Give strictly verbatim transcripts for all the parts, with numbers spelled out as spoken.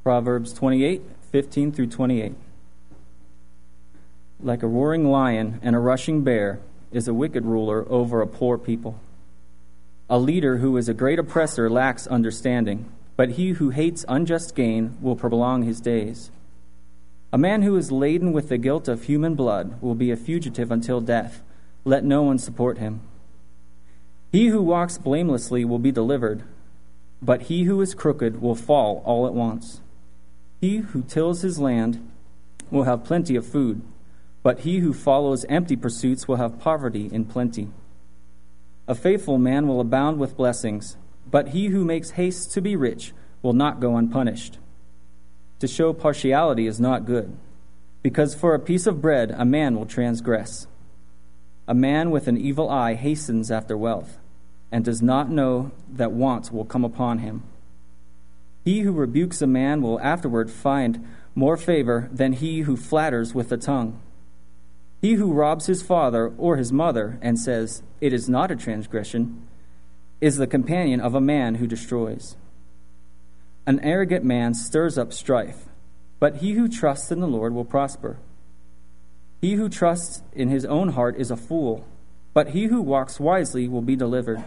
Proverbs twenty-eight, fifteen through twenty-eight. Like a roaring lion and a rushing bear is a wicked ruler over a poor people. A leader who is a great oppressor lacks understanding, but he who hates unjust gain will prolong his days. A man who is laden with the guilt of human blood will be a fugitive until death. Let no one support him. He who walks blamelessly will be delivered, but he who is crooked will fall all at once. He who tills his land will have plenty of food, but he who follows empty pursuits will have poverty in plenty. A faithful man will abound with blessings, but he who makes haste to be rich will not go unpunished. To show partiality is not good, because for a piece of bread a man will transgress. A man with an evil eye hastens after wealth, and does not know that want will come upon him. He who rebukes a man will afterward find more favor than he who flatters with the tongue. He who robs his father or his mother and says, "It is not a transgression," is the companion of a man who destroys. An arrogant man stirs up strife, but he who trusts in the Lord will prosper. He who trusts in his own heart is a fool, but he who walks wisely will be delivered.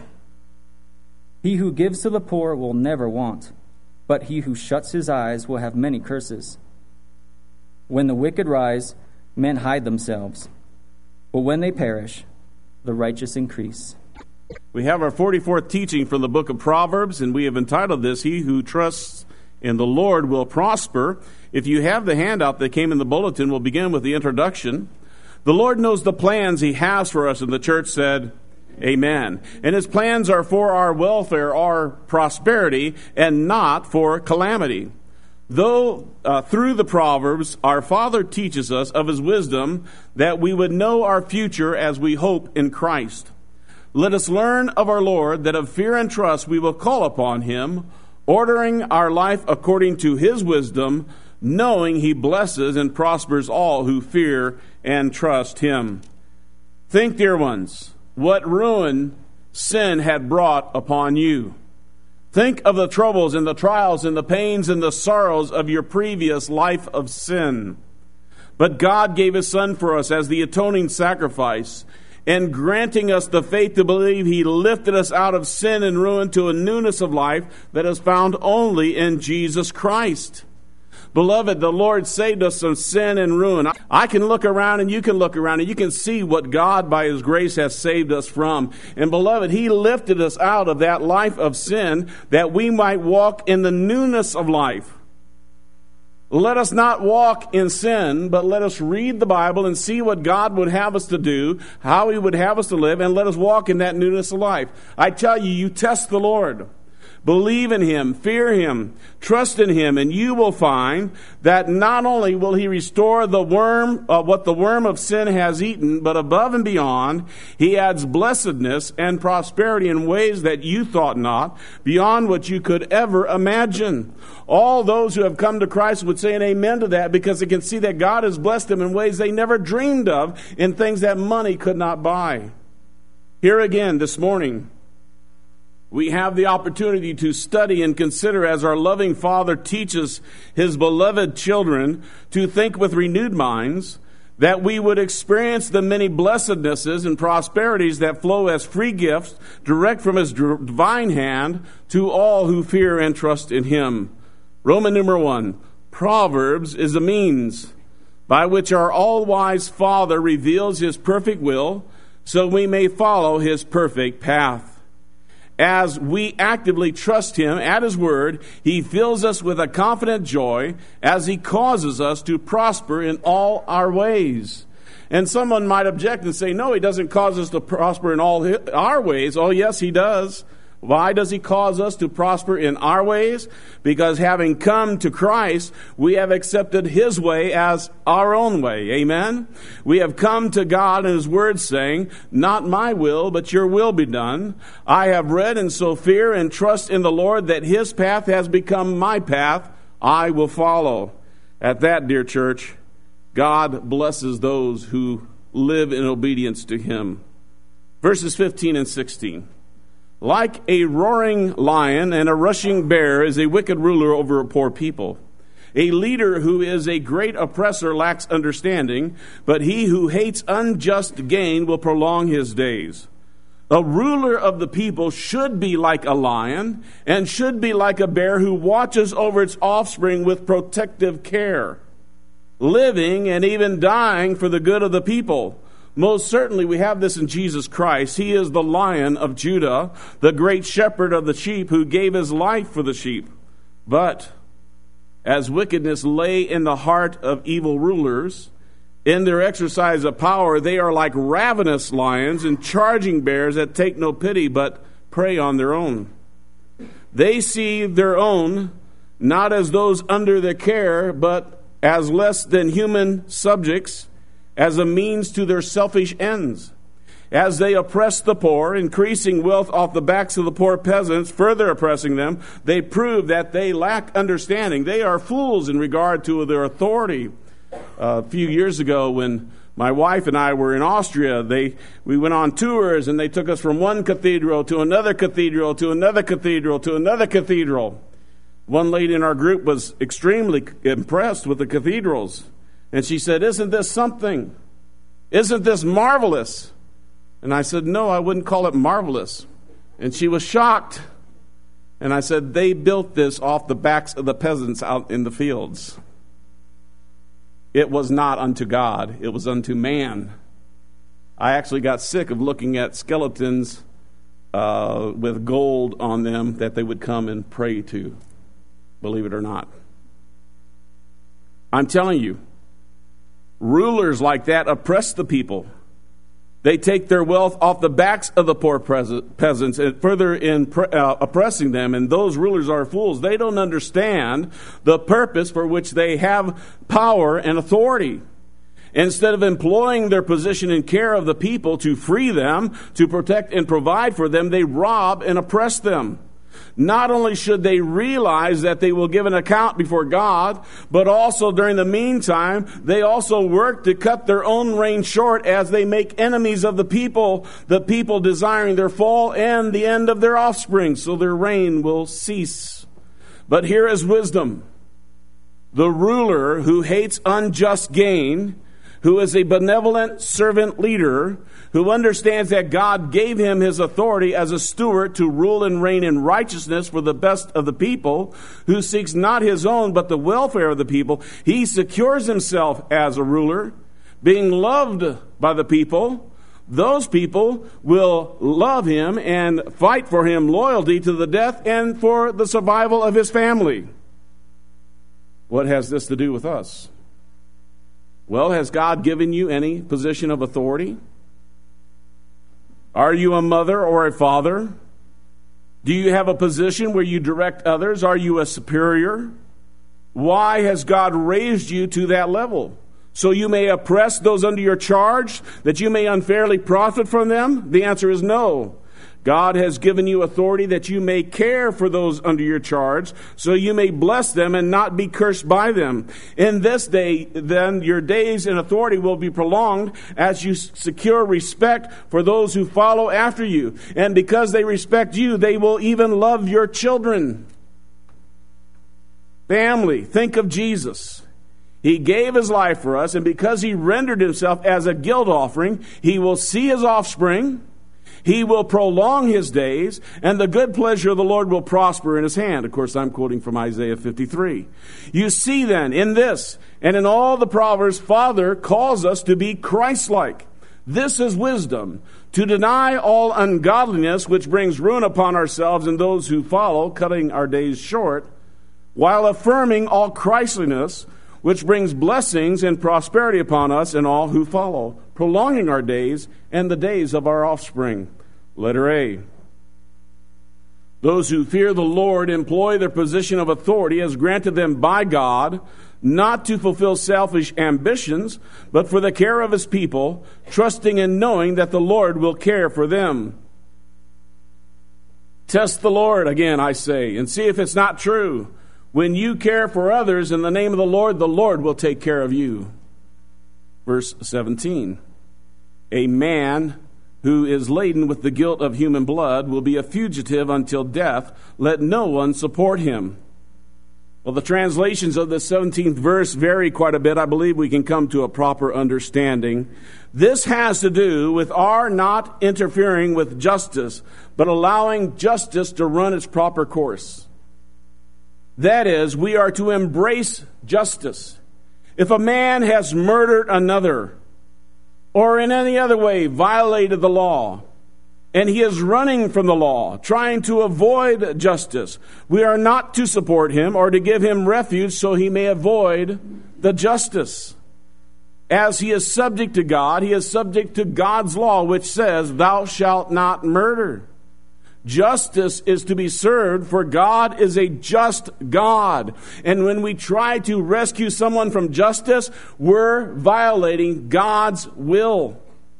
He who gives to the poor will never want, but he who shuts his eyes will have many curses. When the wicked rise, men hide themselves, but when they perish, the righteous increase. We have our forty-fourth teaching from the book of Proverbs, and we have entitled this, He Who Trusts in the Lord Will Prosper. If you have the handout that came in the bulletin, we'll begin with the introduction. The Lord knows the plans He has for us, and the church said, Amen. And His plans are for our welfare, our prosperity, and not for calamity. Though uh, through the Proverbs, our Father teaches us of His wisdom that we would know our future as we hope in Christ. Let us learn of our Lord that of fear and trust we will call upon Him, ordering our life according to His wisdom, knowing He blesses and prospers all who fear and trust Him. Think, dear ones, what ruin sin had brought upon you. Think of the troubles and the trials and the pains and the sorrows of your previous life of sin. But God gave His Son for us as the atoning sacrifice, and granting us the faith to believe, He lifted us out of sin and ruin to a newness of life that is found only in Jesus Christ. Beloved, the Lord saved us from sin and ruin. I can look around and you can look around and you can see what God by His grace has saved us from. And beloved, He lifted us out of that life of sin that we might walk in the newness of life. Let us not walk in sin, but let us read the Bible and see what God would have us to do, how He would have us to live, and let us walk in that newness of life. I tell you, you test the Lord. Believe in Him, fear Him, trust in Him, and you will find that not only will He restore the worm, uh, what the worm of sin has eaten, but above and beyond, He adds blessedness and prosperity in ways that you thought not, beyond what you could ever imagine. All those who have come to Christ would say an amen to that, because they can see that God has blessed them in ways they never dreamed of, in things that money could not buy. Here again this morning, we have the opportunity to study and consider as our loving Father teaches His beloved children to think with renewed minds, that we would experience the many blessednesses and prosperities that flow as free gifts direct from His divine hand to all who fear and trust in Him. Roman number one, Proverbs is a means by which our all-wise Father reveals His perfect will so we may follow His perfect path. As we actively trust Him at His word, He fills us with a confident joy as He causes us to prosper in all our ways. And someone might object and say, no, He doesn't cause us to prosper in all our ways. Oh, yes, He does. Why does He cause us to prosper in our ways? Because having come to Christ, we have accepted His way as our own way. Amen? We have come to God and His word saying, not my will, but your will be done. I have read and so fear and trust in the Lord that His path has become my path. I will follow. At that, dear church, God blesses those who live in obedience to Him. Verses fifteen and sixteen. Like a roaring lion and a rushing bear is a wicked ruler over a poor people. A leader who is a great oppressor lacks understanding, but he who hates unjust gain will prolong his days. A ruler of the people should be like a lion and should be like a bear who watches over its offspring with protective care, living and even dying for the good of the people. Most certainly we have this in Jesus Christ. He is the Lion of Judah, the great shepherd of the sheep who gave his life for the sheep. But as wickedness lay in the heart of evil rulers, in their exercise of power, they are like ravenous lions and charging bears that take no pity but prey on their own. They see their own not as those under their care, but as less than human subjects, as a means to their selfish ends. As they oppress the poor, increasing wealth off the backs of the poor peasants, further oppressing them, they prove that they lack understanding. They are fools in regard to their authority. Uh, a few years ago, when my wife and I were in Austria, they we went on tours, and they took us from one cathedral to another cathedral to another cathedral to another cathedral. One lady in our group was extremely impressed with the cathedrals, and she said, "Isn't this something? Isn't this marvelous?" And I said, "No, I wouldn't call it marvelous." And she was shocked. And I said, "They built this off the backs of the peasants out in the fields. It was not unto God, it was unto man." I actually got sick of looking at skeletons uh, with gold on them that they would come and pray to, believe it or not. I'm telling you, rulers like that oppress the people. They take their wealth off the backs of the poor peasants and further in uh, oppressing them. And those rulers are fools. They don't understand the purpose for which they have power and authority. Instead of employing their position in care of the people to free them, to protect and provide for them, they rob and oppress them. Not only should they realize that they will give an account before God, but also during the meantime, they also work to cut their own reign short as they make enemies of the people, the people desiring their fall and the end of their offspring, so their reign will cease. But here is wisdom. The ruler who hates unjust gain, who is a benevolent servant leader, who understands that God gave him his authority as a steward to rule and reign in righteousness for the best of the people, who seeks not his own but the welfare of the people, he secures himself as a ruler, being loved by the people. Those people will love him and fight for him loyalty to the death and for the survival of his family. What has this to do with us? Well, has God given you any position of authority? Are you a mother or a father? Do you have a position where you direct others? Are you a superior? Why has God raised you to that level? So you may oppress those under your charge, that you may unfairly profit from them? The answer is no. God has given you authority that you may care for those under your charge, so you may bless them and not be cursed by them. In this day, then, your days in authority will be prolonged as you secure respect for those who follow after you. And because they respect you, they will even love your children. Family, think of Jesus. He gave his life for us, and because he rendered himself as a guilt offering, he will see his offspring. He will prolong his days, and the good pleasure of the Lord will prosper in his hand. Of course, I'm quoting from Isaiah fifty-three. You see then, in this and in all the Proverbs, Father calls us to be Christ-like. This is wisdom, to deny all ungodliness, which brings ruin upon ourselves and those who follow, cutting our days short, while affirming all Christliness, which brings blessings and prosperity upon us and all who follow, prolonging our days and the days of our offspring. Letter A. Those who fear the Lord employ their position of authority as granted them by God, not to fulfill selfish ambitions, but for the care of his people, trusting and knowing that the Lord will care for them. Test the Lord, again, I say, and see if it's not true. When you care for others in the name of the Lord, the Lord will take care of you. Verse seventeen. A man who is laden with the guilt of human blood will be a fugitive until death. Let no one support him. Well, the translations of the seventeenth verse vary quite a bit. I believe we can come to a proper understanding. This has to do with our not interfering with justice, but allowing justice to run its proper course. That is, we are to embrace justice. If a man has murdered another, or in any other way violated the law, and he is running from the law, trying to avoid justice, we are not to support him or to give him refuge so he may avoid the justice. As he is subject to God, he is subject to God's law, which says, "Thou shalt not murder." Justice is to be served, for God is a just God. And when we try to rescue someone from justice, we're violating God's will.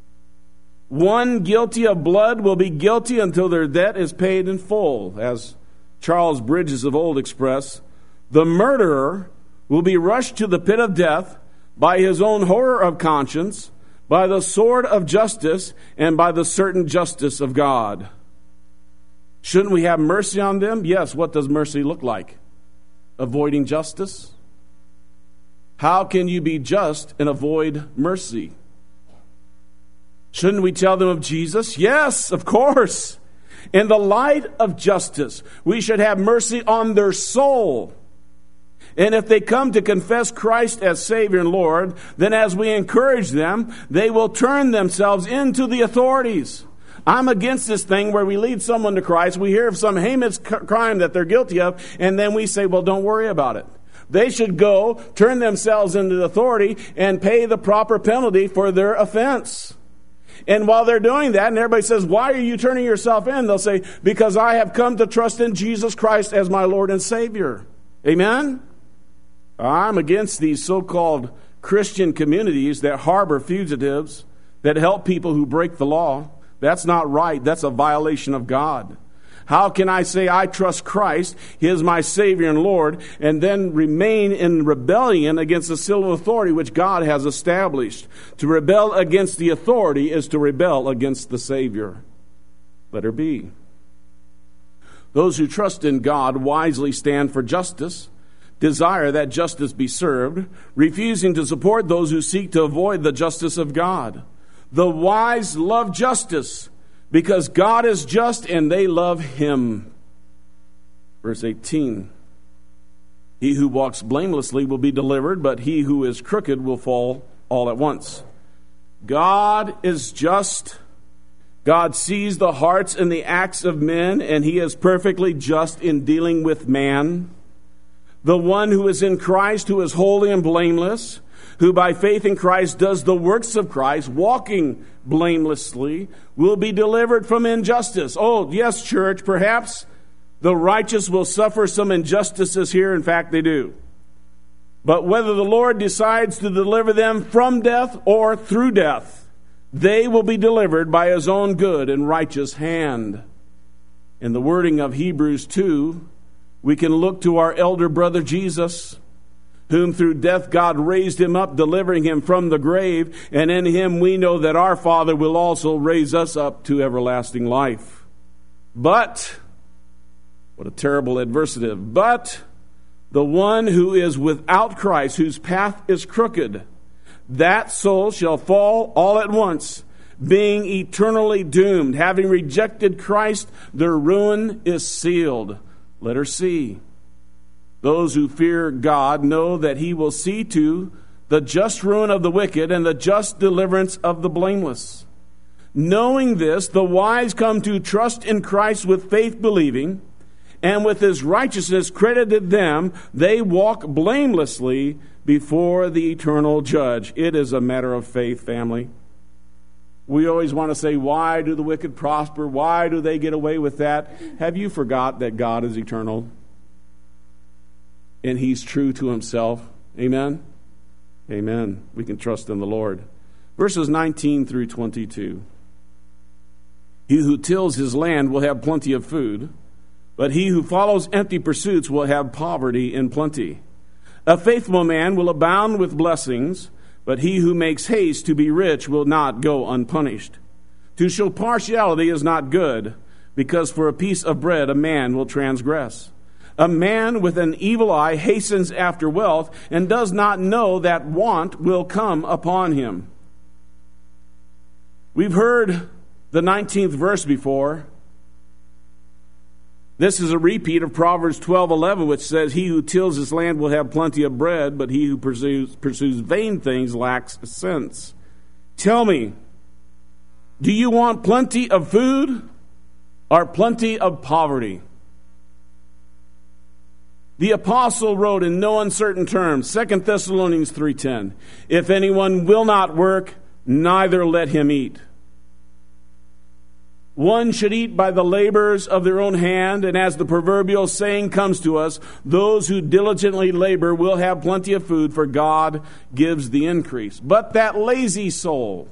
One guilty of blood will be guilty until their debt is paid in full. As Charles Bridges of old expressed, the murderer will be rushed to the pit of death by his own horror of conscience, by the sword of justice, and by the certain justice of God. Shouldn't we have mercy on them? Yes. What does mercy look like? Avoiding justice? How can you be just and avoid mercy? Shouldn't we tell them of Jesus? Yes, of course. In the light of justice, we should have mercy on their soul. And if they come to confess Christ as Savior and Lord, then as we encourage them, they will turn themselves into the authorities. I'm against this thing where we lead someone to Christ, we hear of some heinous crime that they're guilty of, and then we say, well, don't worry about it. They should go, turn themselves into the authority, and pay the proper penalty for their offense. And while they're doing that, and everybody says, why are you turning yourself in? They'll say, because I have come to trust in Jesus Christ as my Lord and Savior. Amen? I'm against these so-called Christian communities that harbor fugitives, that help people who break the law. That's not right. That's a violation of God. How can I say I trust Christ, He is my Savior and Lord, and then remain in rebellion against the civil authority which God has established? To rebel against the authority is to rebel against the Savior. Let her be. Those who trust in God wisely stand for justice, desire that justice be served, refusing to support those who seek to avoid the justice of God. The wise love justice because God is just and they love Him. Verse eighteen. He who walks blamelessly will be delivered, but he who is crooked will fall all at once. God is just. God sees the hearts and the acts of men, and He is perfectly just in dealing with man. The one who is in Christ, who is holy and blameless, who by faith in Christ does the works of Christ, walking blamelessly, will be delivered from injustice. Oh, yes, church, perhaps the righteous will suffer some injustices here. In fact, they do. But whether the Lord decides to deliver them from death or through death, they will be delivered by His own good and righteous hand. In the wording of Hebrews two, we can look to our elder brother Jesus, whom through death God raised Him up, delivering Him from the grave. And in Him we know that our Father will also raise us up to everlasting life. But, what a terrible adversative, but the one who is without Christ, whose path is crooked, that soul shall fall all at once, being eternally doomed. Having rejected Christ, their ruin is sealed. Let her see. Those who fear God know that He will see to the just ruin of the wicked and the just deliverance of the blameless. Knowing this, the wise come to trust in Christ with faith believing, and with His righteousness credited them, they walk blamelessly before the eternal judge. It is a matter of faith, family. We always want to say, why do the wicked prosper? Why do they get away with that? Have you forgot that God is eternal? And He's true to Himself. Amen? Amen. We can trust in the Lord. Verses nineteen through twenty-two. He who tills his land will have plenty of food, but he who follows empty pursuits will have poverty in plenty. A faithful man will abound with blessings, but he who makes haste to be rich will not go unpunished. To show partiality is not good, because for a piece of bread a man will transgress. A man with an evil eye hastens after wealth and does not know that want will come upon him. We've heard the nineteenth verse before. This is a repeat of Proverbs twelve eleven, which says, "He who tills his land will have plenty of bread, but he who pursues, pursues vain things lacks sense." Tell me, do you want plenty of food or plenty of poverty? The apostle wrote in no uncertain terms, Second Thessalonians three ten, "If anyone will not work, neither let him eat." One should eat by the labors of their own hand, and as the proverbial saying comes to us, those who diligently labor will have plenty of food, for God gives the increase. But that lazy soul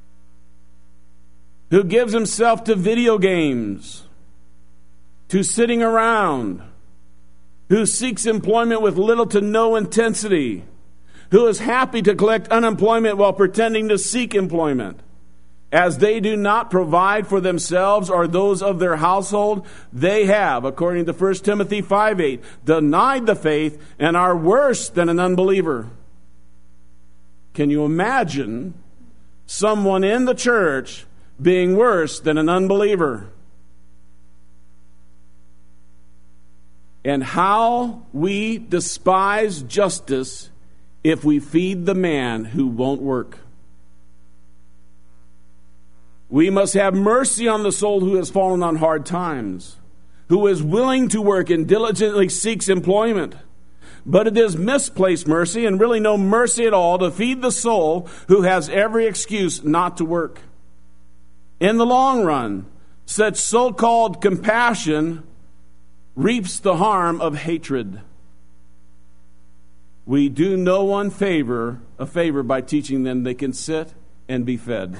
who gives himself to video games, to sitting around, who seeks employment with little to no intensity, who is happy to collect unemployment while pretending to seek employment, as they do not provide for themselves or those of their household, they have, according to First Timothy five eight, denied the faith and are worse than an unbeliever. Can you imagine someone in the church being worse than an unbeliever? And how we despise justice if we feed the man who won't work. We must have mercy on the soul who has fallen on hard times, who is willing to work and diligently seeks employment. But it is misplaced mercy, and really no mercy at all, to feed the soul who has every excuse not to work. In the long run, such so-called compassion reaps the harm of hatred. We do no one favor a favor by teaching them they can sit and be fed.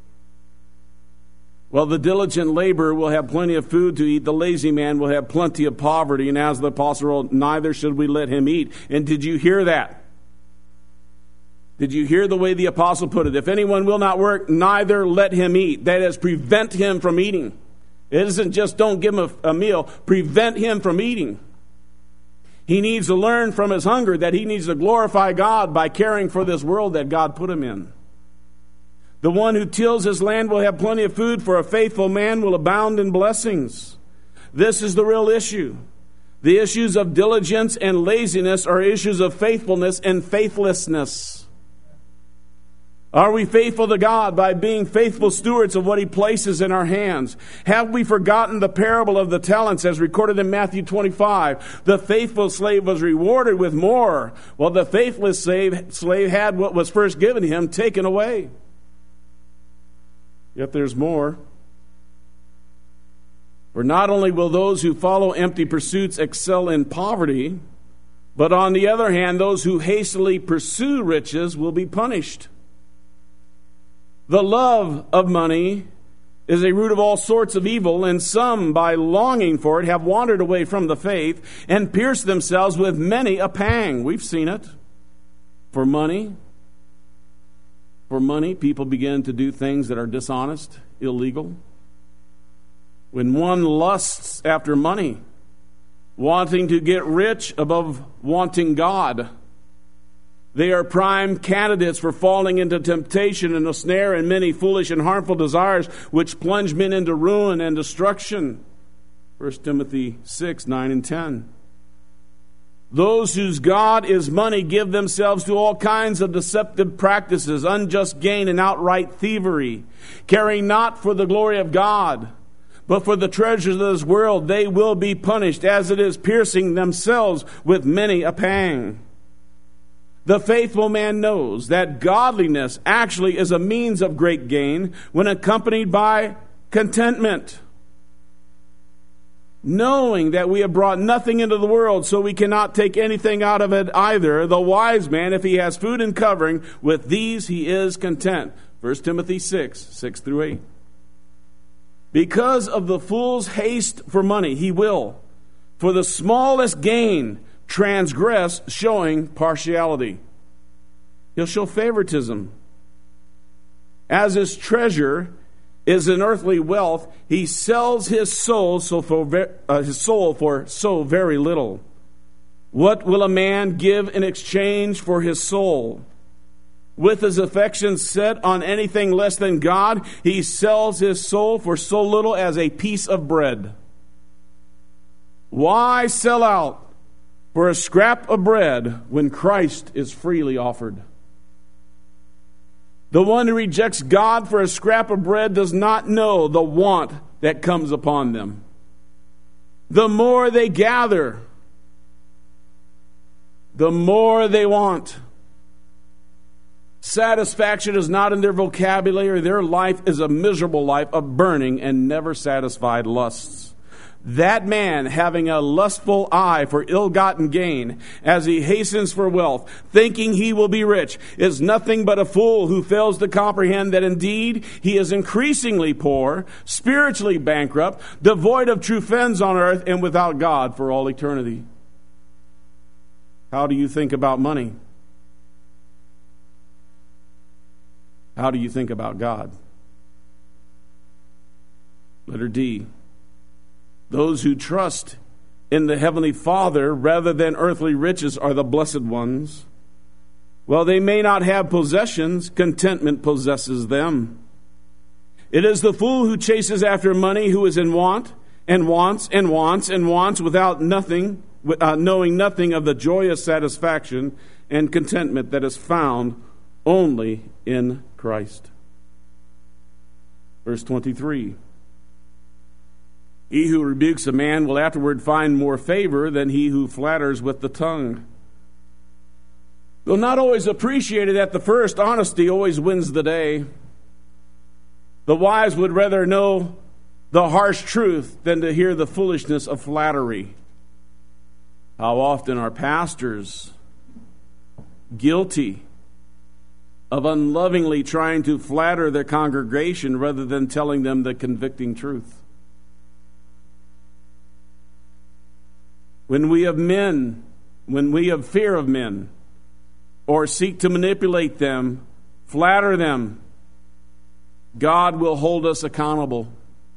Well, the diligent laborer will have plenty of food to eat. The lazy man will have plenty of poverty. And as the apostle wrote, neither should we let him eat. And did you hear that? Did you hear the way the apostle put it? If anyone will not work, neither let him eat. That is, prevent him from eating. It isn't just don't give him a, a meal. Prevent him from eating. He needs to learn from his hunger that he needs to glorify God by caring for this world that God put him in. The one who tills his land will have plenty of food, for a faithful man will abound in blessings. This is the real issue. The issues of diligence and laziness are issues of faithfulness and faithlessness. Are we faithful to God by being faithful stewards of what He places in our hands? Have we forgotten the parable of the talents as recorded in Matthew twenty-five? The faithful slave was rewarded with more, while the faithless slave, slave had what was first given him taken away. Yet there's more. For not only will those who follow empty pursuits excel in poverty, but on the other hand, those who hastily pursue riches will be punished. The love of money is a root of all sorts of evil, and some, by longing for it, have wandered away from the faith and pierced themselves with many a pang. We've seen it. For money, for money, people begin to do things that are dishonest, illegal. When one lusts after money, wanting to get rich above wanting God, they are prime candidates for falling into temptation and a snare and many foolish and harmful desires which plunge men into ruin and destruction. First Timothy six, nine, and ten. Those whose God is money give themselves to all kinds of deceptive practices, unjust gain, and outright thievery. Caring not for the glory of God, but for the treasures of this world, they will be punished, as it is piercing themselves with many a pang. The faithful man knows that godliness actually is a means of great gain when accompanied by contentment. Knowing that we have brought nothing into the world, so we cannot take anything out of it either, the wise man, if he has food and covering, with these he is content. First Timothy six, six through eight. Because of the fool's haste for money, he will, for the smallest gain, transgress, showing partiality. He'll show favoritism. As his treasure is an earthly wealth, he sells his soul so for ver- uh, his soul for so very little. What will a man give in exchange for his soul? With his affections set on anything less than God, he sells his soul for so little as a piece of bread. Why sell out for a scrap of bread when Christ is freely offered? The one who rejects God for a scrap of bread does not know the want that comes upon them. The more they gather, the more they want. Satisfaction is not in their vocabulary. Their life is a miserable life of burning and never satisfied lusts. That man, having a lustful eye for ill-gotten gain, as he hastens for wealth, thinking he will be rich, is nothing but a fool who fails to comprehend that indeed he is increasingly poor, spiritually bankrupt, devoid of true friends on earth, and without God for all eternity. How do you think about money? How do you think about God? Letter D. Those who trust in the Heavenly Father rather than earthly riches are the blessed ones. While they may not have possessions, contentment possesses them. It is the fool who chases after money who is in want, and wants, and wants, and wants without nothing, uh, knowing nothing of the joyous satisfaction and contentment that is found only in Christ. Verse twenty-three. He who rebukes a man will afterward find more favor than he who flatters with the tongue. Though not always appreciated at the first, honesty always wins the day. The wise would rather know the harsh truth than to hear the foolishness of flattery. How often are pastors guilty of unlovingly trying to flatter their congregation rather than telling them the convicting truth? When we have men, when we have fear of men, or seek to manipulate them, flatter them, God will hold us accountable.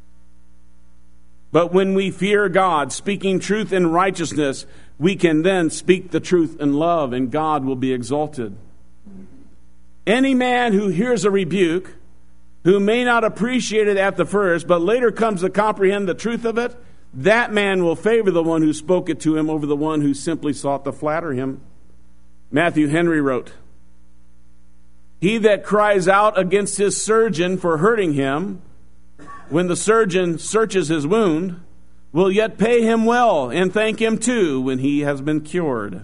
But when we fear God, speaking truth in righteousness, we can then speak the truth in love, and God will be exalted. Any man who hears a rebuke, who may not appreciate it at the first, but later comes to comprehend the truth of it, that man will favor the one who spoke it to him over the one who simply sought to flatter him. Matthew Henry wrote, "He that cries out against his surgeon for hurting him, when the surgeon searches his wound, will yet pay him well and thank him too when he has been cured."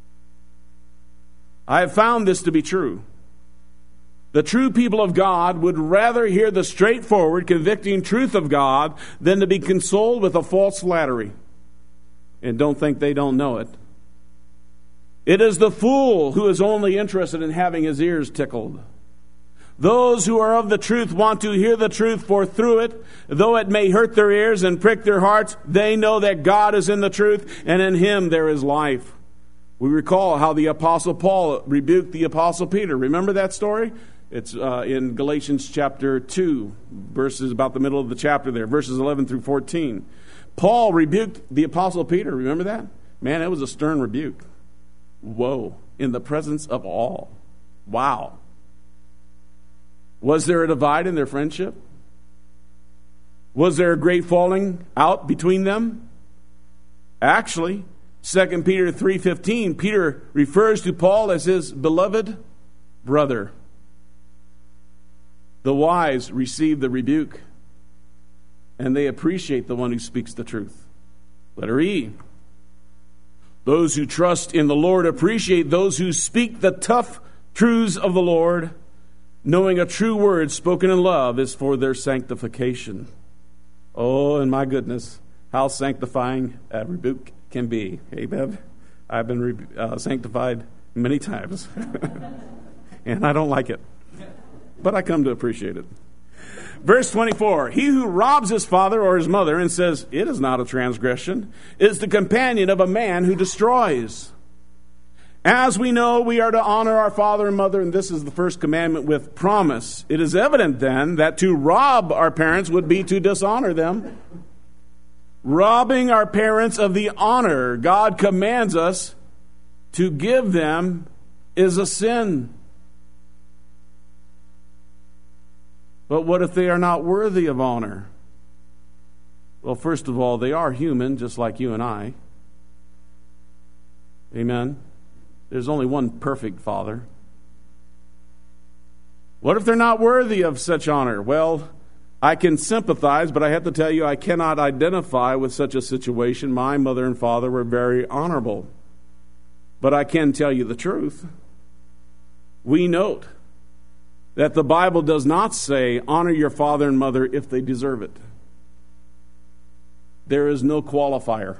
I have found this to be true. The true people of God would rather hear the straightforward, convicting truth of God than to be consoled with a false flattery. And don't think they don't know it. It is the fool who is only interested in having his ears tickled. Those who are of the truth want to hear the truth, for through it, though it may hurt their ears and prick their hearts, they know that God is in the truth, and in Him there is life. We recall how the Apostle Paul rebuked the Apostle Peter. Remember that story? It's uh, in Galatians chapter two, verses about the middle of the chapter there, verses eleven through fourteen. Paul rebuked the Apostle Peter. Remember that? Man, it was a stern rebuke. Whoa. In the presence of all. Wow. Was there a divide in their friendship? Was there a great falling out between them? Actually, Second Peter three fifteen, Peter refers to Paul as his beloved brother. The wise receive the rebuke, and they appreciate the one who speaks the truth. Letter E. Those who trust in the Lord appreciate those who speak the tough truths of the Lord, knowing a true word spoken in love is for their sanctification. Oh, and my goodness, how sanctifying a rebuke can be. Amen. I've been re- uh, sanctified many times, and I don't like it. But I come to appreciate it. Verse twenty-four, he who robs his father or his mother and says, "It is not a transgression," is the companion of a man who destroys. As we know, we are to honor our father and mother, and this is the first commandment with promise. It is evident then that to rob our parents would be to dishonor them. Robbing our parents of the honor God commands us to give them is a sin. But what if they are not worthy of honor? Well, first of all, they are human, just like you and I. Amen. There's only one perfect father. What if they're not worthy of such honor? Well, I can sympathize, but I have to tell you, I cannot identify with such a situation. My mother and father were very honorable. But I can tell you the truth. We note that the Bible does not say, honor your father and mother if they deserve it. There is no qualifier.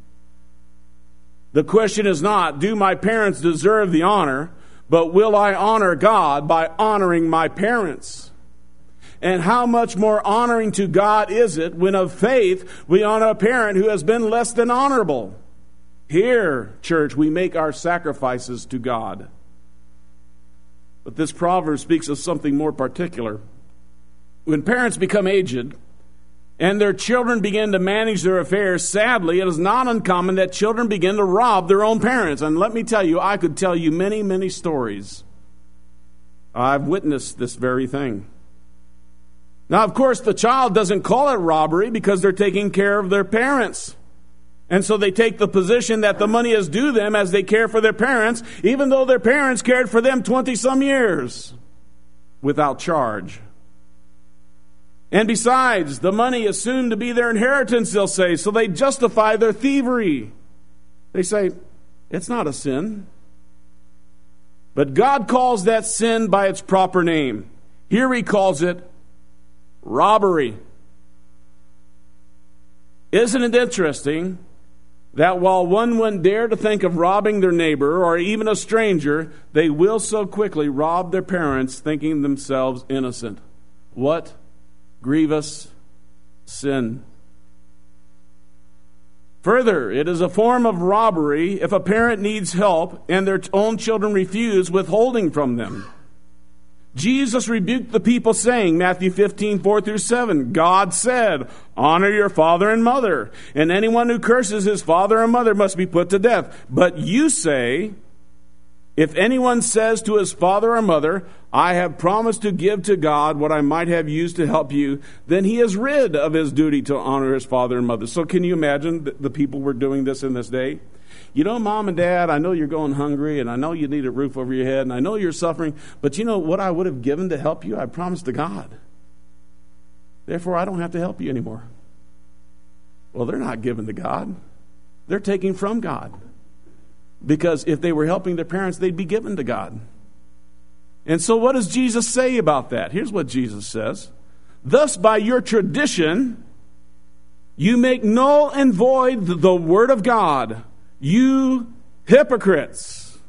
The question is not, do my parents deserve the honor, but will I honor God by honoring my parents? And how much more honoring to God is it when of faith we honor a parent who has been less than honorable? Here, church, we make our sacrifices to God. But this proverb speaks of something more particular. When parents become aged, and their children begin to manage their affairs, sadly, it is not uncommon that children begin to rob their own parents. And let me tell you, I could tell you many, many stories. I've witnessed this very thing. Now, of course, the child doesn't call it robbery because they're taking care of their parents. And so they take the position that the money is due them as they care for their parents, even though their parents cared for them twenty-some years without charge. And besides, the money is soon to be their inheritance, they'll say, so they justify their thievery. They say, it's not a sin. But God calls that sin by its proper name. Here he calls it robbery. Isn't it interesting that while one wouldn't dare to think of robbing their neighbor or even a stranger, they will so quickly rob their parents thinking themselves innocent? What grievous sin. Further, it is a form of robbery if a parent needs help and their own children refuse, withholding from them. Jesus rebuked the people saying, Matthew fifteen, four through seven, God said, honor your father and mother, and anyone who curses his father or mother must be put to death. But you say, if anyone says to his father or mother, I have promised to give to God what I might have used to help you, then he is rid of his duty to honor his father and mother. So can you imagine that the people were doing this in this day? You know, Mom and Dad, I know you're going hungry, and I know you need a roof over your head, and I know you're suffering, but you know what I would have given to help you? I promised to God. Therefore, I don't have to help you anymore. Well, they're not giving to God. They're taking from God. Because if they were helping their parents, they'd be given to God. And so what does Jesus say about that? Here's what Jesus says. Thus, by your tradition, you make null and void the word of God. You hypocrites.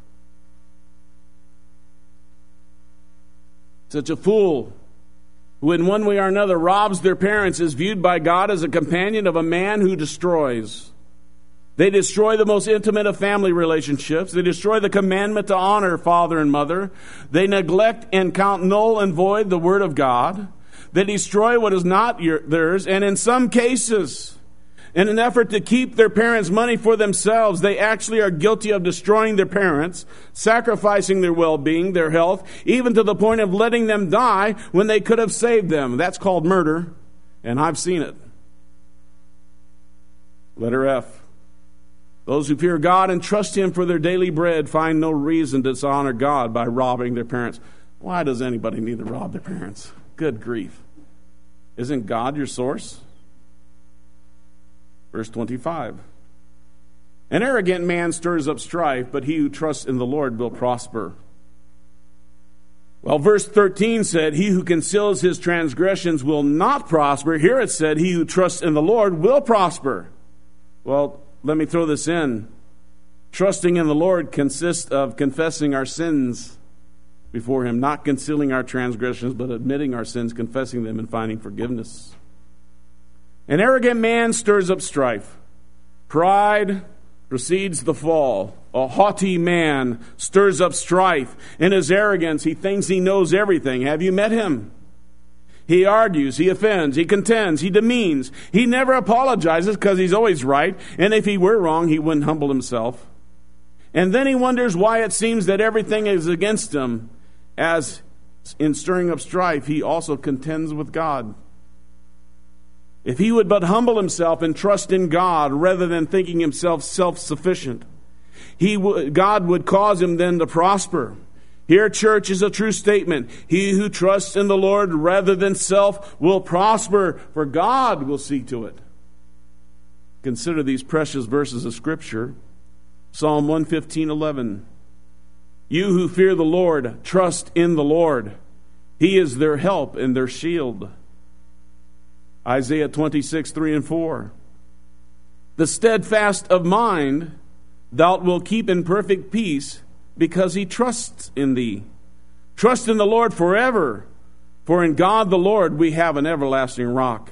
Such a fool who in one way or another robs their parents is viewed by God as a companion of a man who destroys. They destroy the most intimate of family relationships. They destroy the commandment to honor father and mother. They neglect and count null and void the word of God. They destroy what is not your, theirs. And in some cases, in an effort to keep their parents' money for themselves, they actually are guilty of destroying their parents, sacrificing their well-being, their health, even to the point of letting them die when they could have saved them. That's called murder, and I've seen it. Letter F. Those who fear God and trust him for their daily bread find no reason to dishonor God by robbing their parents. Why does anybody need to rob their parents? Good grief. Isn't God your source? Verse twenty-five. An arrogant man stirs up strife, but he who trusts in the Lord will prosper. Well, verse thirteen said, he who conceals his transgressions will not prosper. Here it said, he who trusts in the Lord will prosper. Well, let me throw this in. Trusting in the Lord consists of confessing our sins before him, not concealing our transgressions, but admitting our sins, confessing them, and finding forgiveness. An arrogant man stirs up strife. Pride, precedes the fall. A haughty man stirs up strife. In his arrogance, he thinks he knows everything. Have you met him? He argues, he offends, he contends, he demeans. He never apologizes because he's always right. And if he were wrong, he wouldn't humble himself. And then he wonders why it seems that everything is against him. As in stirring up strife, he also contends with God. If he would but humble himself and trust in God rather than thinking himself self-sufficient, he w- God would cause him then to prosper. Here, church, is a true statement. He who trusts in the Lord rather than self will prosper, for God will see to it. Consider these precious verses of Scripture. Psalm one fifteen, eleven. You who fear the Lord, trust in the Lord. He is their help and their shield. Isaiah twenty-six, three and four. The steadfast of mind thou wilt keep in perfect peace, because he trusts in thee. Trust in the Lord forever, for in God the Lord we have an everlasting rock.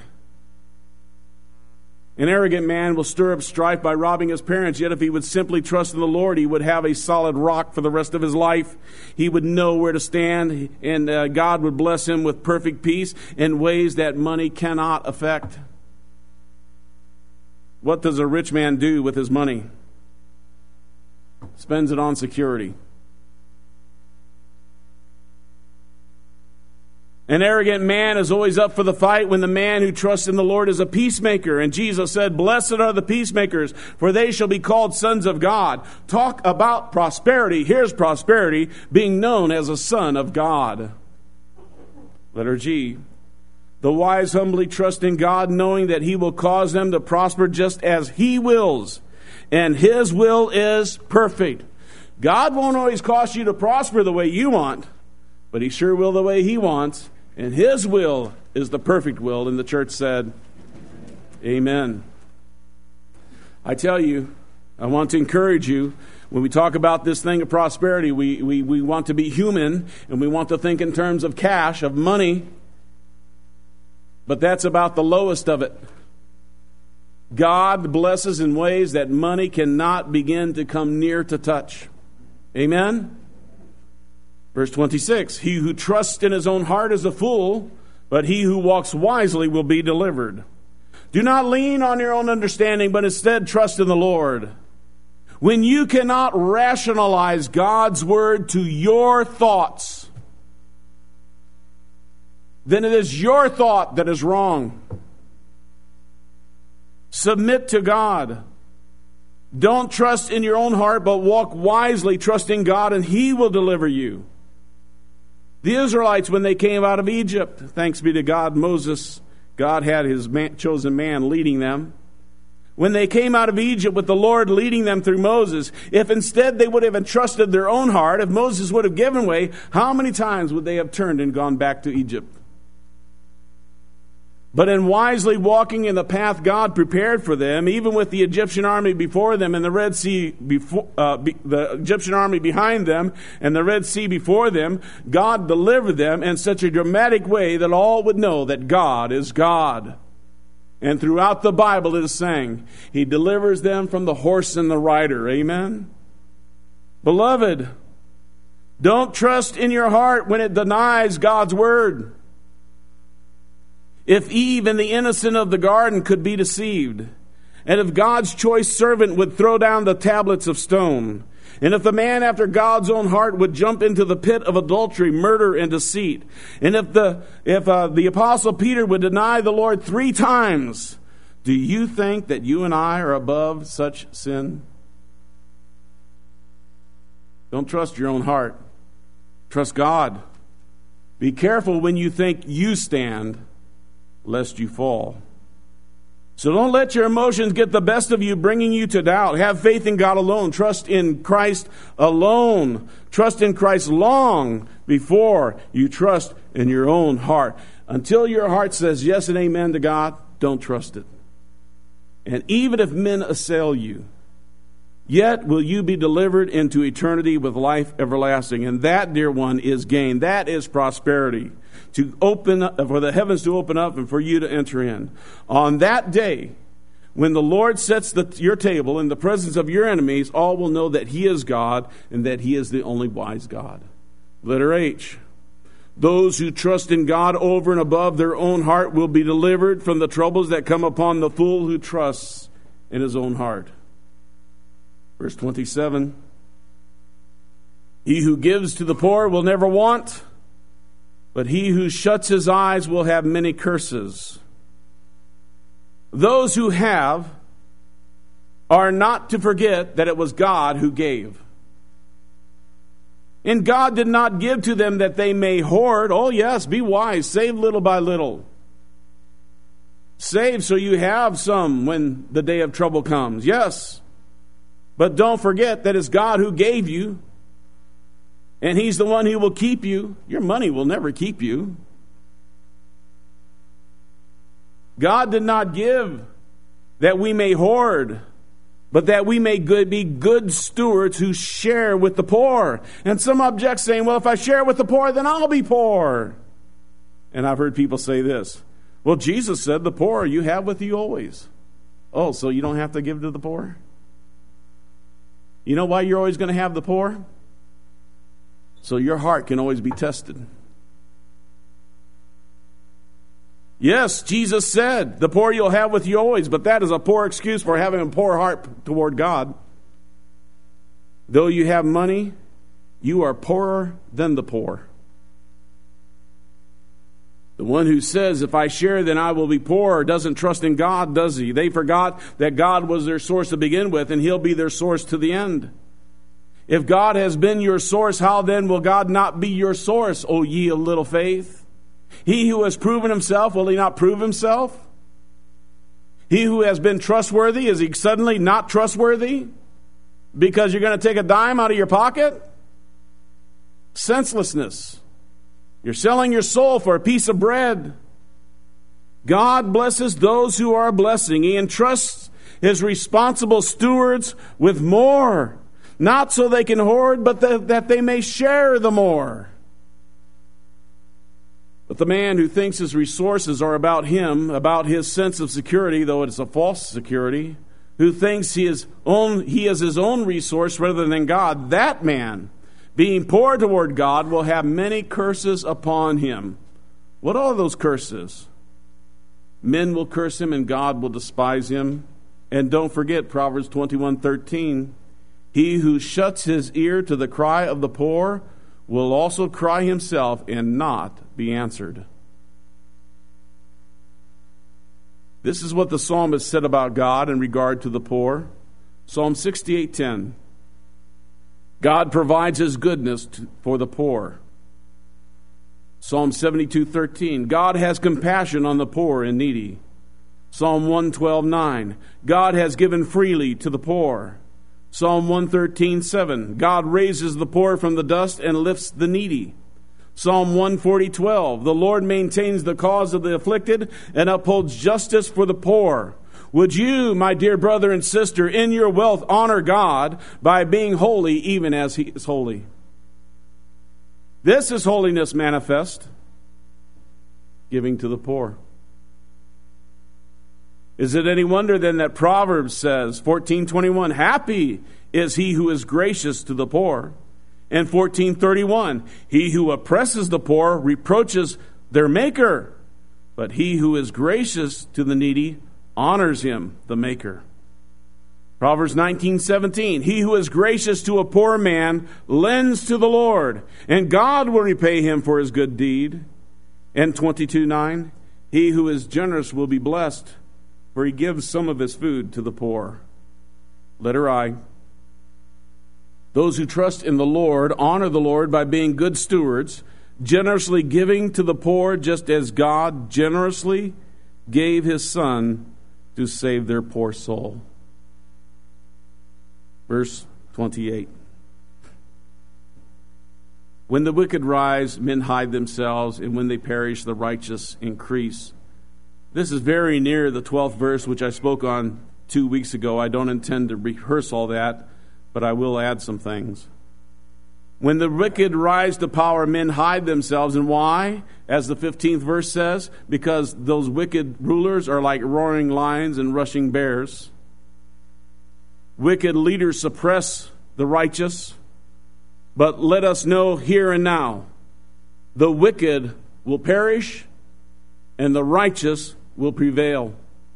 An arrogant man will stir up strife by robbing his parents, yet if he would simply trust in the Lord, he would have a solid rock for the rest of his life. He would know where to stand, and uh, God would bless him with perfect peace in ways that money cannot affect. What does a rich man do with his money? Spends it on security. An arrogant man is always up for the fight when the man who trusts in the Lord is a peacemaker. And Jesus said, blessed are the peacemakers, for they shall be called sons of God. Talk about prosperity. Here's prosperity, being known as a son of God. Letter G. The wise humbly trust in God, knowing that he will cause them to prosper just as he wills. And his will is perfect. God won't always cause you to prosper the way you want, but he sure will the way he wants. And his will is the perfect will. And the church said, amen. I tell you, I want to encourage you, when we talk about this thing of prosperity, we, we, we want to be human, and we want to think in terms of cash, of money. But that's about the lowest of it. God blesses in ways that money cannot begin to come near to touch. Amen? Verse twenty-six, he who trusts in his own heart is a fool, but he who walks wisely will be delivered. Do not lean on your own understanding, but instead trust in the Lord. When you cannot rationalize God's word to your thoughts, then it is your thought that is wrong. Submit to God. Don't trust in your own heart, but walk wisely, trusting God, and he will deliver you. The Israelites, when they came out of Egypt, thanks be to God, Moses, God had his man, chosen man leading them. When they came out of Egypt with the Lord leading them through Moses, if instead they would have entrusted their own heart, if Moses would have given way, how many times would they have turned and gone back to Egypt? But in wisely walking in the path God prepared for them, even with the Egyptian army before them and the Red Sea before uh, be, the Egyptian army behind them and the Red Sea before them, God delivered them in such a dramatic way that all would know that God is God. And throughout the Bible it is saying, he delivers them from the horse and the rider. Amen? Beloved, don't trust in your heart when it denies God's word. If Eve and the innocent of the garden could be deceived, and if God's choice servant would throw down the tablets of stone, and if the man after God's own heart would jump into the pit of adultery, murder, and deceit, and if the if uh, the apostle Peter would deny the Lord three times, do you think that you and I are above such sin? Don't trust your own heart. Trust God. Be careful when you think you stand, lest you fall. So don't let your emotions get the best of you, bringing you to doubt. Have faith in God alone. Trust in Christ alone. Trust in Christ long before you trust in your own heart. Until your heart says yes and amen to God, don't trust it. And even if men assail you, yet will you be delivered into eternity with life everlasting. And that, dear one, is gain. That is prosperity. To open up, for the heavens to open up and for you to enter in. On that day, When the Lord sets the, your table in the presence of your enemies, all will know that He is God and that He is the only wise God. Letter H. Those who trust in God over and above their own heart will be delivered from the troubles that come upon the fool who trusts in his own heart. Verse twenty-seven. He who gives to the poor will never want, but he who shuts his eyes will have many curses. Those who have are not to forget that it was God who gave. And God did not give to them that they may hoard. Oh yes, be wise, save little by little. Save so you have some when the day of trouble comes. Yes, but don't forget that it's God who gave you. And He's the one who will keep you. Your money will never keep you. God did not give that we may hoard, but that we may good, be good stewards who share with the poor. And some object saying, well, if I share with the poor, then I'll be poor. And I've heard people say this. Well, Jesus said, the poor you have with you always. Oh, so you don't have to give to the poor? You know why you're always going to have the poor? So your heart can always be tested. Yes, Jesus said, the poor you'll have with you always, but that is a poor excuse for having a poor heart toward God. Though you have money, you are poorer than the poor. The one who says, if I share, then I will be poor, doesn't trust in God, does he? They forgot that God was their source to begin with, and He'll be their source to the end. If God has been your source, how then will God not be your source, O ye of little faith? He who has proven Himself, will He not prove Himself? He who has been trustworthy, is he suddenly not trustworthy? Because you're going to take a dime out of your pocket? Senselessness. You're selling your soul for a piece of bread. God blesses those who are a blessing. He entrusts His responsible stewards with more. Not so they can hoard, but that, that they may share the more. But the man who thinks his resources are about him, about his sense of security, though it is a false security, who thinks he is, own, he is his own resource rather than God, that man, being poor toward God, will have many curses upon him. What are those curses? Men will curse him and God will despise him. And don't forget Proverbs twenty-one thirteen. He who shuts his ear to the cry of the poor will also cry himself and not be answered. This is what the psalmist said about God in regard to the poor. Psalm sixty-eight ten. God provides His goodness to, for the poor. Psalm seventy-two thirteen. God has compassion on the poor and needy. Psalm one twelve nine. God has given freely to the poor. Psalm one thirteen seven. God raises the poor from the dust and lifts the needy. Psalm one forty twelve. The Lord maintains the cause of the afflicted and upholds justice for the poor. Would you, my dear brother and sister, in your wealth honor God by being holy even as He is holy? This is holiness manifest, giving to the poor. Is it any wonder then that Proverbs says, fourteen twenty-one, happy is he who is gracious to the poor. And fourteen thirty-one, he who oppresses the poor reproaches their maker, but he who is gracious to the needy honors him, the maker. Proverbs nineteen seventeen, he who is gracious to a poor man lends to the Lord, and God will repay him for his good deed. And twenty-two nine, he who is generous will be blessed, for he gives some of his food to the poor. Letter I. Those who trust in the Lord honor the Lord by being good stewards, generously giving to the poor just as God generously gave His Son to save their poor soul. Verse twenty-eight. When the wicked rise, men hide themselves, and when they perish, the righteous increase. This is very near the twelfth verse, which I spoke on two weeks ago. I don't intend to rehearse all that, but I will add some things. When the wicked rise to power, men hide themselves. And why? As the fifteenth verse says, because those wicked rulers are like roaring lions and rushing bears. Wicked leaders suppress the righteous. But let us know here and now, the wicked will perish and the righteous will prevail.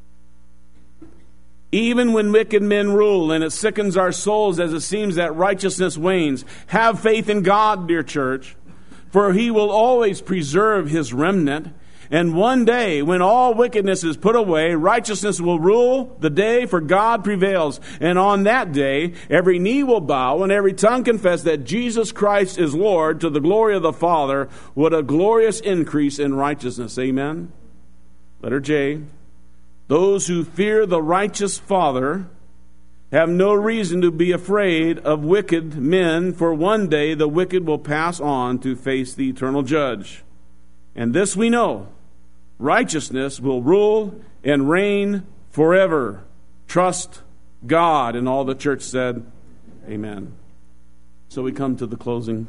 Even when wicked men rule, and it sickens our souls as it seems that righteousness wanes, have faith in God, dear church, for He will always preserve His remnant. And one day, when all wickedness is put away, righteousness will rule the day, for God prevails. And on that day, every knee will bow and every tongue confess that Jesus Christ is Lord, to the glory of the Father. What a glorious increase in righteousness. Amen. Letter J. Those who fear the righteous Father have no reason to be afraid of wicked men, for one day the wicked will pass on to face the eternal judge. And this we know, righteousness will rule and reign forever. Trust God. And all the church said, amen. So we come to the closing.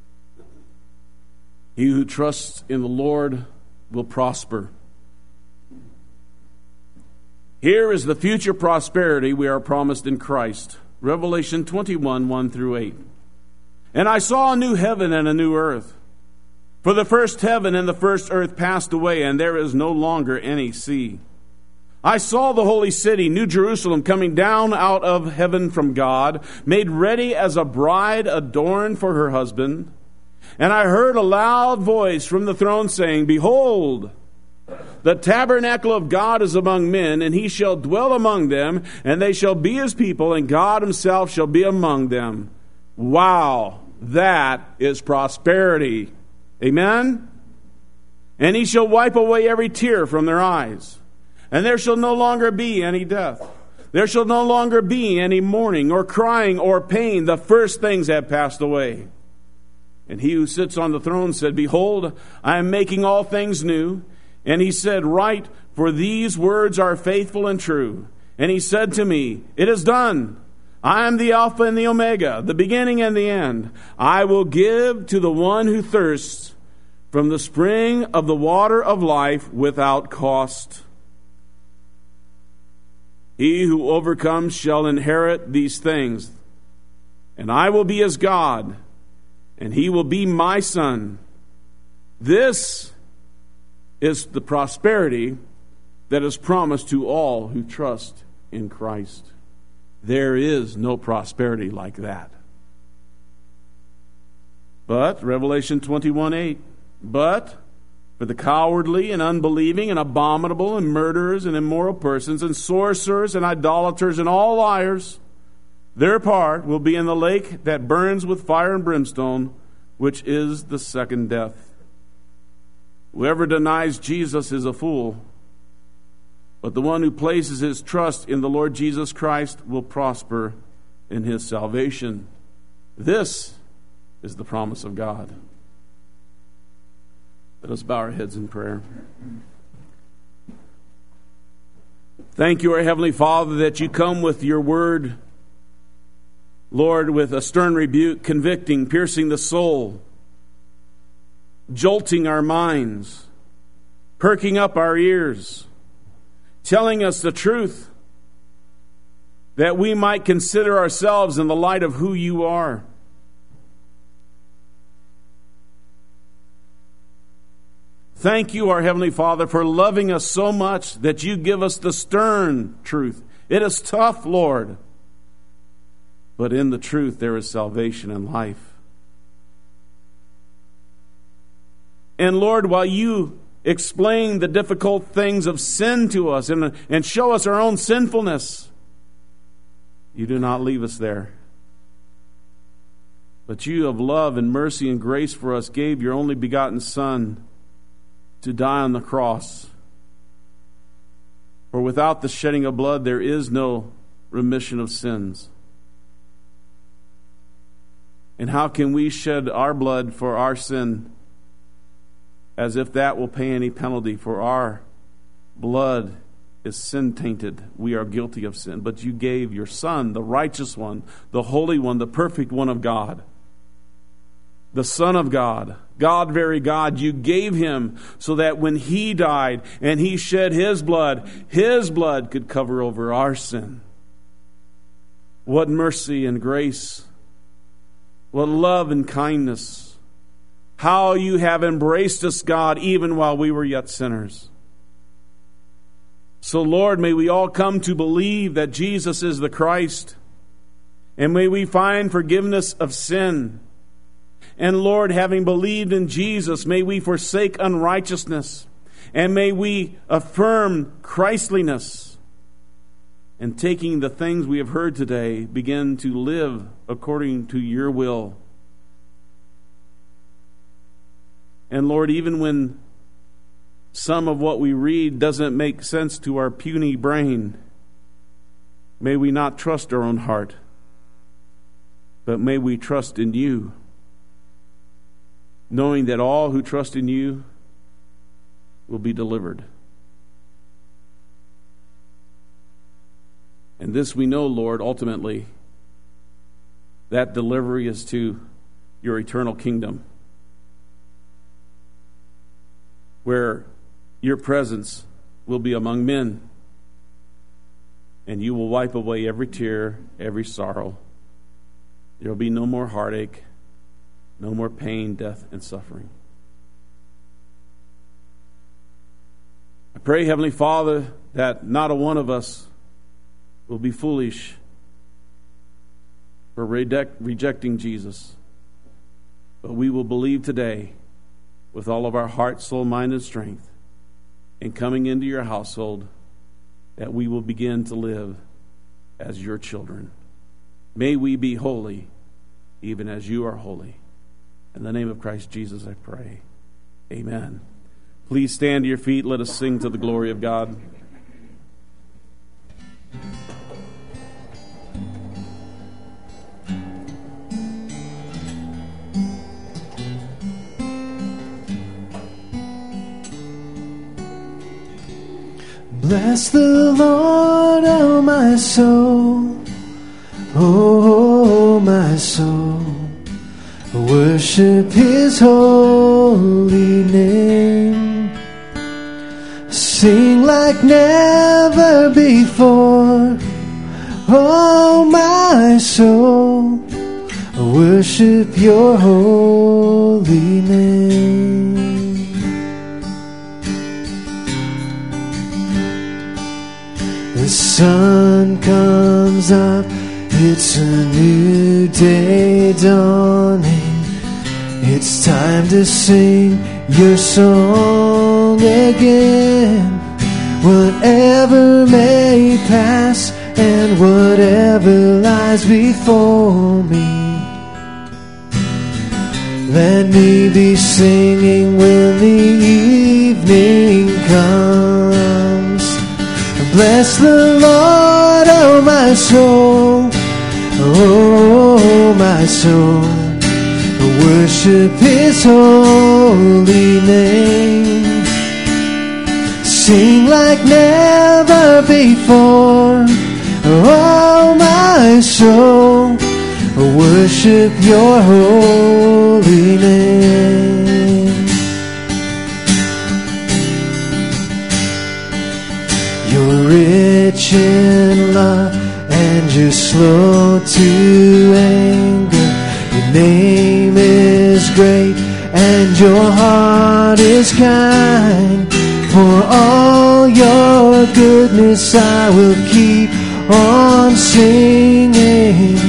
He who trusts in the Lord will prosper. Here is the future prosperity we are promised in Christ. Revelation twenty-one, one through eight. And I saw a new heaven and a new earth. For the first heaven and the first earth passed away, and there is no longer any sea. I saw the holy city, New Jerusalem, coming down out of heaven from God, made ready as a bride adorned for her husband. And I heard a loud voice from the throne saying, Behold, the tabernacle of God is among men, and He shall dwell among them, and they shall be His people, and God Himself shall be among them. Wow, that is prosperity. Amen? And He shall wipe away every tear from their eyes. And there shall no longer be any death. There shall no longer be any mourning or crying or pain. The first things have passed away. And He who sits on the throne said, Behold, I am making all things new. And He said, Write, for these words are faithful and true. And He said to me, It is done. I am the Alpha and the Omega, the beginning and the end. I will give to the one who thirsts from the spring of the water of life without cost. He who overcomes shall inherit these things, and I will be his God, and he will be my son. This is the prosperity that is promised to all who trust in Christ. There is no prosperity like that. But, Revelation twenty-one eight, but for the cowardly and unbelieving and abominable and murderers and immoral persons and sorcerers and idolaters and all liars, their part will be in the lake that burns with fire and brimstone, which is the second death. Whoever denies Jesus is a fool, but the one who places his trust in the Lord Jesus Christ will prosper in His salvation. This is the promise of God. Let us bow our heads in prayer. Thank you, our Heavenly Father, that you come with your word, Lord, with a stern rebuke, convicting, piercing the soul, jolting our minds, perking up our ears, telling us the truth, that we might consider ourselves in the light of who you are. Thank you, our Heavenly Father, for loving us so much that you give us the stern truth. It is tough, Lord, but in the truth there is salvation and life. And Lord, while you explain the difficult things of sin to us and, and show us our own sinfulness, you do not leave us there. But you, of love and mercy and grace for us, gave your only begotten Son to die on the cross. For without the shedding of blood, there is no remission of sins. And how can we shed our blood for our sin, as if that will pay any penalty? For our blood is sin-tainted. We are guilty of sin. But you gave your Son, the righteous one, the holy one, the perfect one of God, the Son of God, God, very God, you gave him so that when he died and he shed his blood, his blood could cover over our sin. What mercy and grace. What love and kindness. How you have embraced us, God, even while we were yet sinners. So, Lord, may we all come to believe that Jesus is the Christ. And may we find forgiveness of sin. And Lord, having believed in Jesus, may we forsake unrighteousness. And may we affirm Christliness. And taking the things we have heard today, begin to live according to your will. And Lord, even when some of what we read doesn't make sense to our puny brain, may we not trust our own heart, but may we trust in you, knowing that all who trust in you will be delivered. And this we know, Lord, ultimately, that delivery is to your eternal kingdom, where your presence will be among men, and you will wipe away every tear, every sorrow. There will be no more heartache, no more pain, death, and suffering. I pray, Heavenly Father, that not a one of us will be foolish for rejecting Jesus, but we will believe today with all of our heart, soul, mind, and strength, and coming into your household, that we will begin to live as your children. May we be holy, even as you are holy. In the name of Christ Jesus, I pray. Amen. Please stand to your feet. Let us sing to the glory of God. Bless the Lord, oh my soul, oh my soul. Worship his holy name. Sing like never before, oh my soul. Worship your holy name. The sun comes up, it's a new day dawning. It's time to sing your song again. Whatever may pass and whatever lies before me, let me be singing when the evening comes. Bless the Lord, oh my soul, oh my soul. Worship his holy name. Sing like never before, oh my soul. Worship your holy name. You're rich in love and you're slow to anger. Your name is great and your heart is kind. For all your goodness I will keep on singing.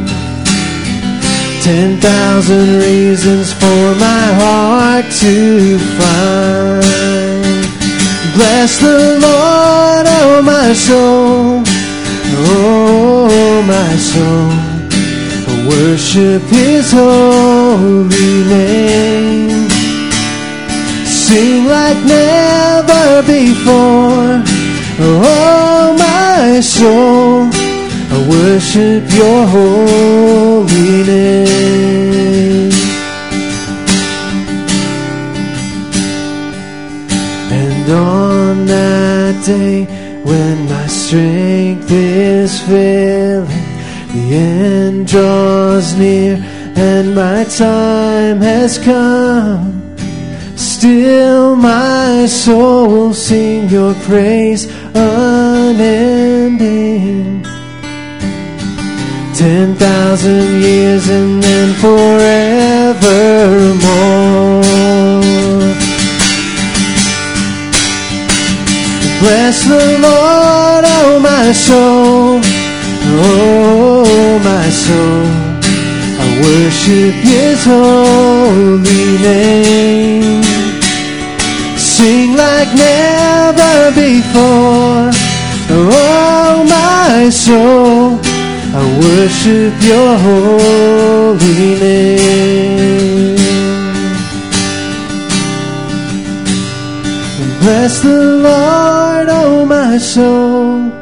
Ten thousand reasons for my heart to find. Bless the Lord, oh my soul, oh my soul. Worship his holy name. Sing like never before, oh my soul. Worship your holy name. And on that day when my strength is failing, the end draws near and my time has come. Still my soul will sing your praise unending. Ten thousand years and then forevermore. Bless the Lord, oh my soul, oh my soul. I worship His holy name. Sing like never before, oh my soul. I worship your holy name. Bless the Lord, oh my soul,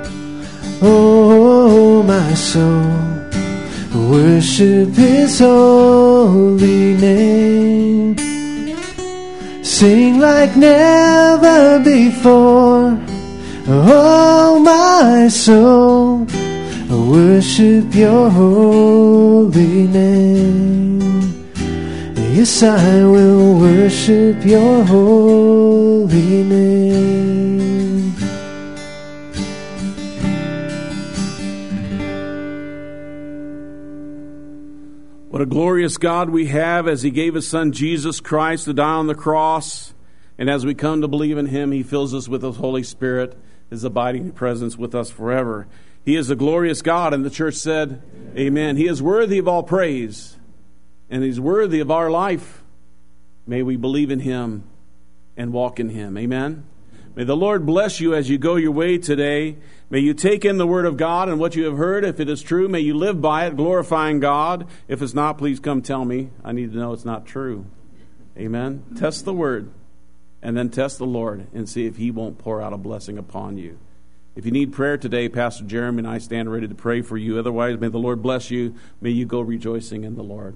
oh my soul. Worship His holy name. Sing like never before, oh my soul. Worship your holy name. Yes, I will worship your holy name. What a glorious God we have as He gave His Son Jesus Christ to die on the cross. And as we come to believe in Him, He fills us with His Holy Spirit, His abiding presence with us forever. He is a glorious God, and the church said, amen. He is worthy of all praise, and He's worthy of our life. May we believe in Him and walk in Him. Amen. May the Lord bless you as you go your way today. May you take in the Word of God and what you have heard. If it is true, may you live by it, glorifying God. If it's not, please come tell me. I need to know it's not true. Amen. Test the Word, and then test the Lord and see if He won't pour out a blessing upon you. If you need prayer today, Pastor Jeremy and I stand ready to pray for you. Otherwise, may the Lord bless you. May you go rejoicing in the Lord.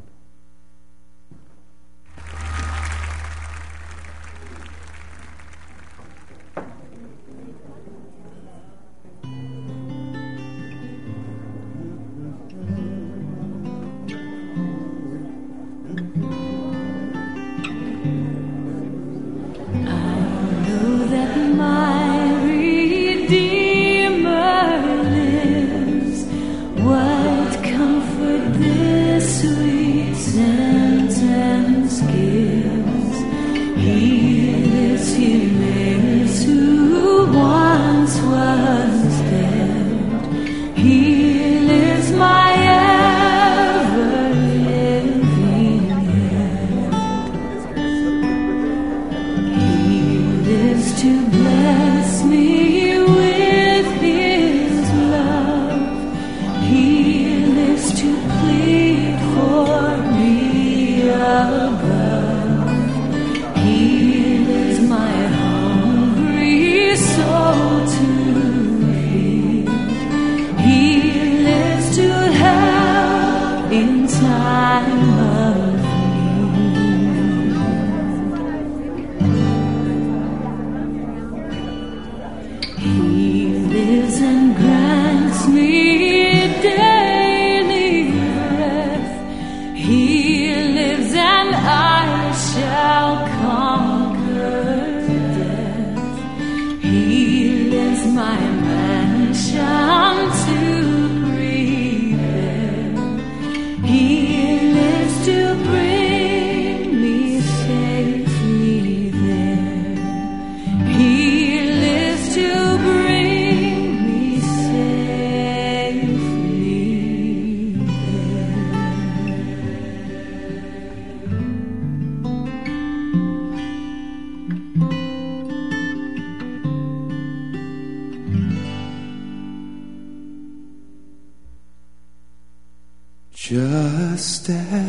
Just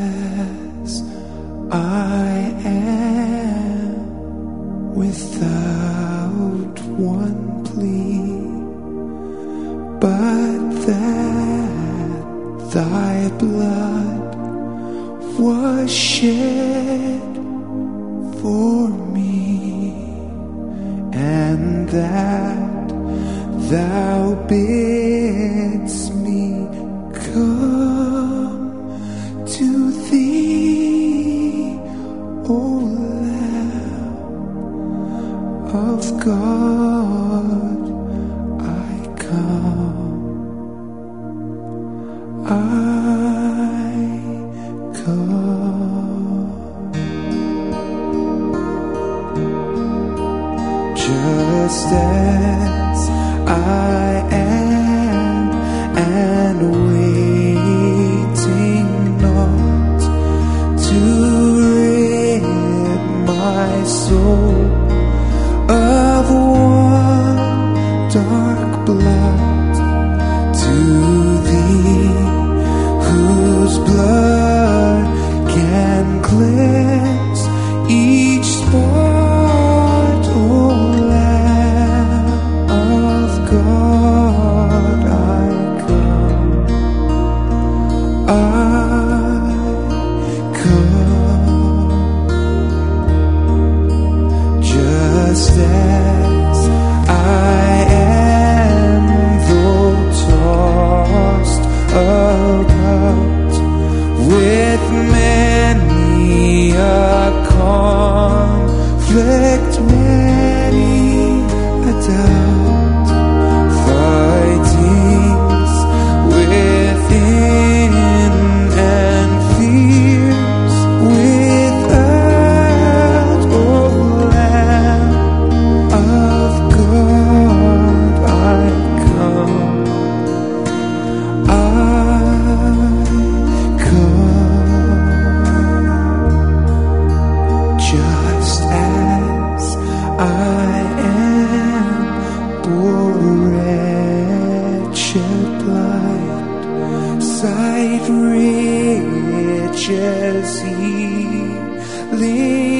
as I am, without one plea, but that thy blood was shed for me, and that thou bidst me come to thee. God, I come. I come. Just as I am, and waiting not to rid my soul of one dark blood, to Thee whose blood can cleanse each spot, O Lamb of God, I come, I come. Just as I am, though tossed about with many a conflict, many a doubt, fightings within and fears without, O Lamb of God, I come, I come. Just as I am, poor wretched blind, sight rich as healing